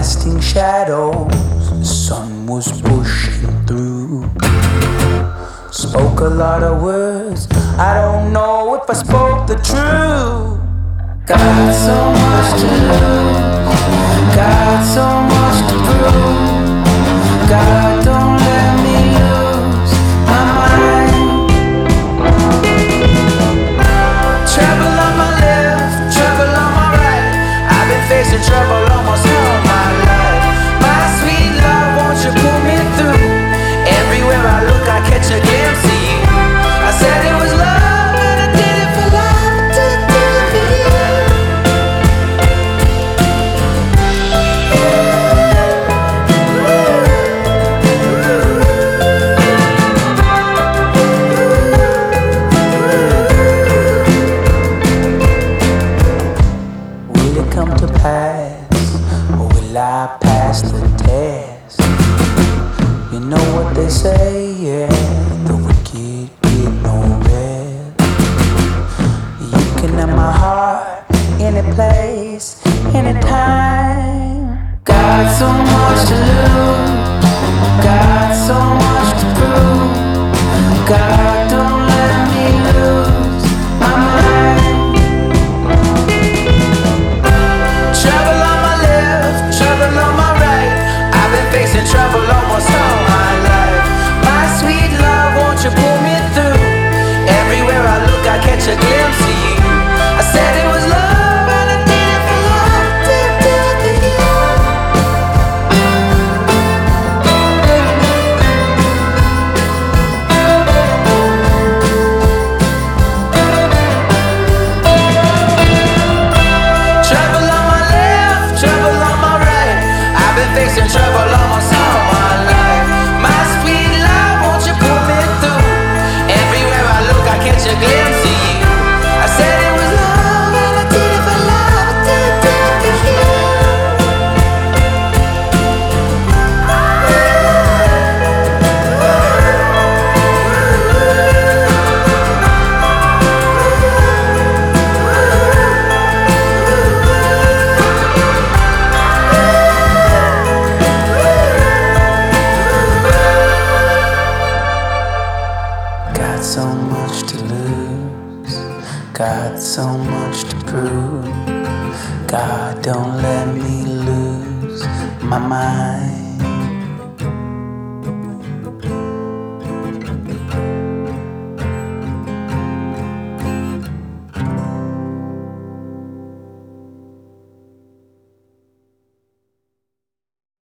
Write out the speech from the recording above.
casting shadows. The sun was pushing through. Spoke a lot of words, I don't know if I spoke the truth. Got so much to lose, got so much to prove. God, don't let me lose my mind. Trouble on my left, trouble on my right. I've been facing trouble almost all my life. My sweet love, won't you pull me through? Everywhere I look, I catch a glimpse of you. I said it was love, and I did it for love, I did it for you. Will it come to pass, or will I pass the test? You know what they say, yeah, the wicked get no rest. You can have my heart, any place, anytime. Got so much to lose, got so much to prove. God, don't let me lose my mind. Trouble on my left, trouble on my right. I've been facing trouble almost all my life. My sweet love, won't you pull me through? Everywhere I look, I catch a glimpse of you. I said it was love, and I did it for love, did it for you. Trouble on my left, trouble on my right. I've been facing trouble almost all my life. My sweet love, won't you pull me through? Everywhere I look, I catch a glimpse of you. I said it was love, and I did it for love, I did it for you. Got so much to lose, got so much to prove. God, don't let me lose my mind.